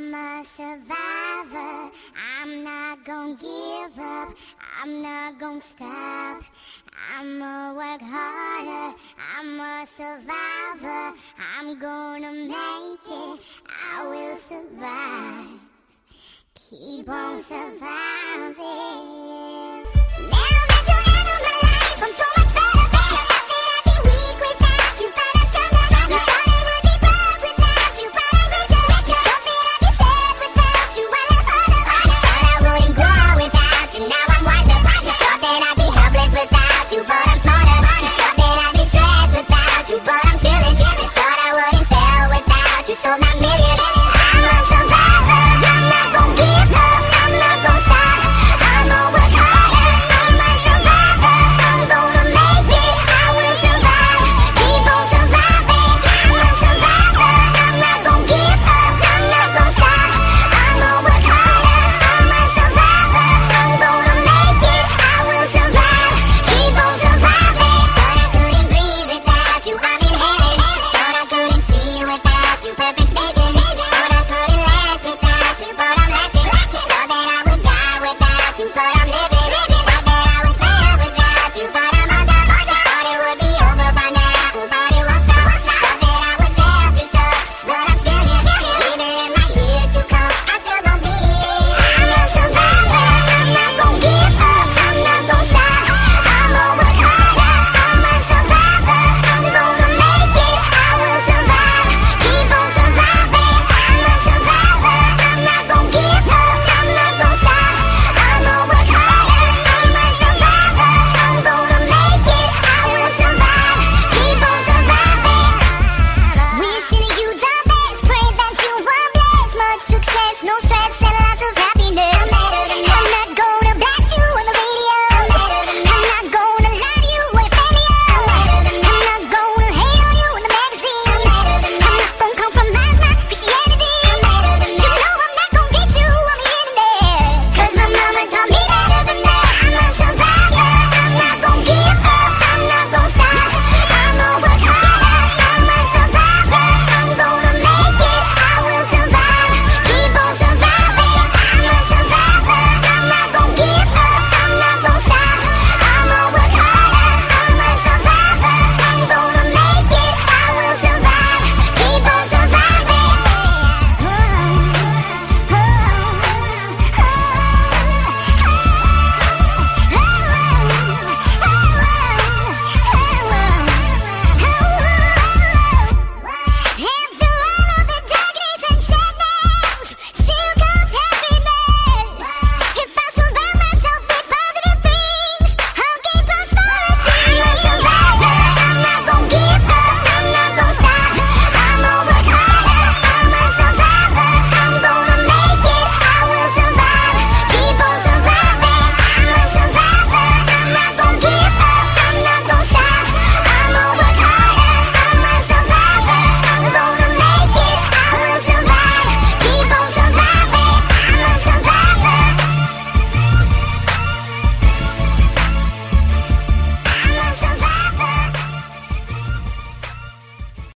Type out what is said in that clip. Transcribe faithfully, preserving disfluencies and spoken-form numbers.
I'm a survivor. I'm not gonna give up. I'm not gonna stop. I'ma work harder. I'm a survivor. I'm gonna make it. I will survive. Keep on surviving. Now that you're out of my life, I'm so much better, better. I feel I'd be weak without you, but I'm stronger. You thought I would be broke without you, but I'm richer, richer. Thought that I'd be sad without you, I love harder, harder. Thought I wouldn't grow without you, now I'm wiser, wiser. Thought that I'd be helpless without you, but I'm smarter, smarter. Thought that I'd be stressed without you, but I'm chillin', chillin'. Thought I wouldn't sell without you, sold my million. I'm a survivor, I'm not gon' give up, I'm not gon' stop. I'ma work harder, I'm a survivor, I'm gonna make it, I will survive. Keep on surviving, I'm a survivor, I'm not gon' give up, I'm not gon' stop. I'ma work harder, I'm a survivor, I'm gonna make it, I will survive. Keep on surviving. Thought I couldn't breathe without you, I'm inhaling. Thought I couldn't see without you, perfect vision. Thought I couldn't last without you, but I'm lasting. Thought that I would die without you, but I'm living. Thought that I would fail without you, but I'm under. Thought it would be over by now, but it won't stop. Thought that I would self-destruct, but I'm still here. Even in my years to come, I still gon' be here. I'm a survivor, I'm not gon' give up, I'm not gon' stop. I'ma work harder, I'm a survivor, I'm gonna make it, I will survive. Keep on surviving, I'm a survivor, I'm not gon' give up, I'm not gon' stop. I'ma work harder, I'm a survivor, I'm gonna make it, I will survive. Keep on surviving. Wishing you the best, pray that you were blessed. Much success, no stress.